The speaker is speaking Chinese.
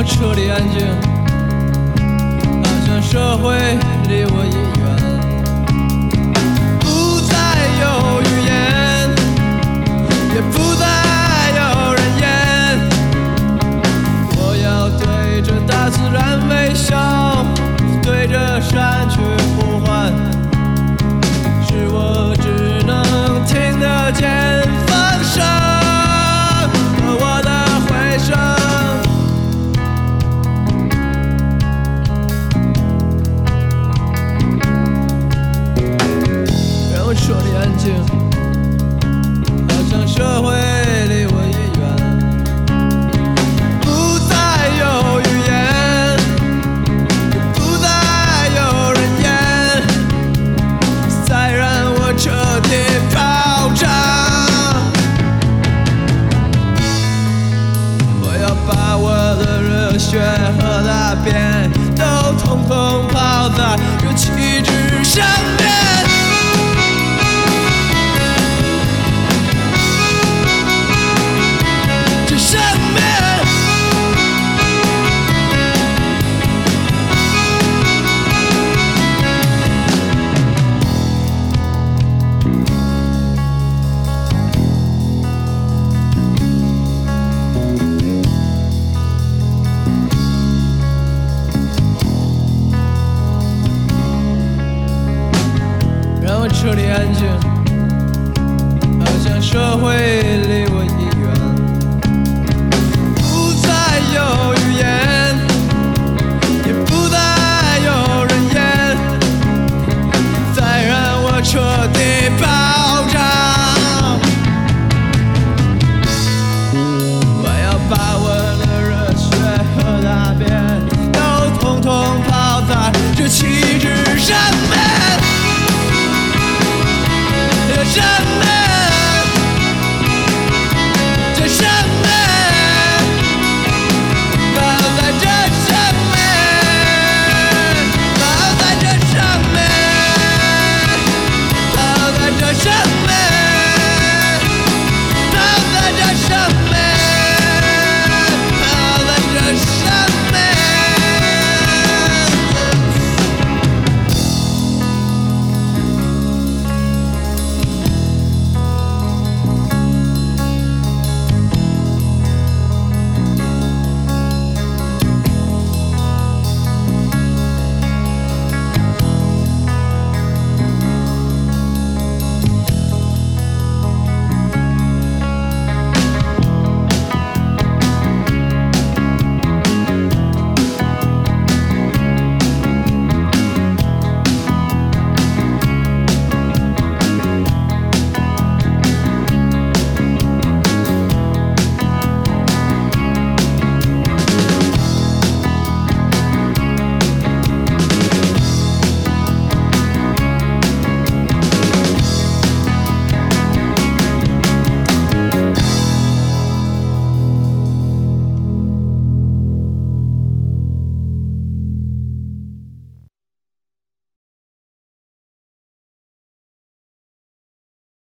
彻底安静，好像社会离我也远，不再有语言，也不再有人言。我要对着大自然微笑，对着山去呼唤，是我只能听得见风声和我的回声。让我彻底安静，好像社会离我也远，不再有语言，不再有人言，再让我彻底爆炸。我要把我的热血和大便都统统泡在有气质上面。让我彻底安静，好像社会里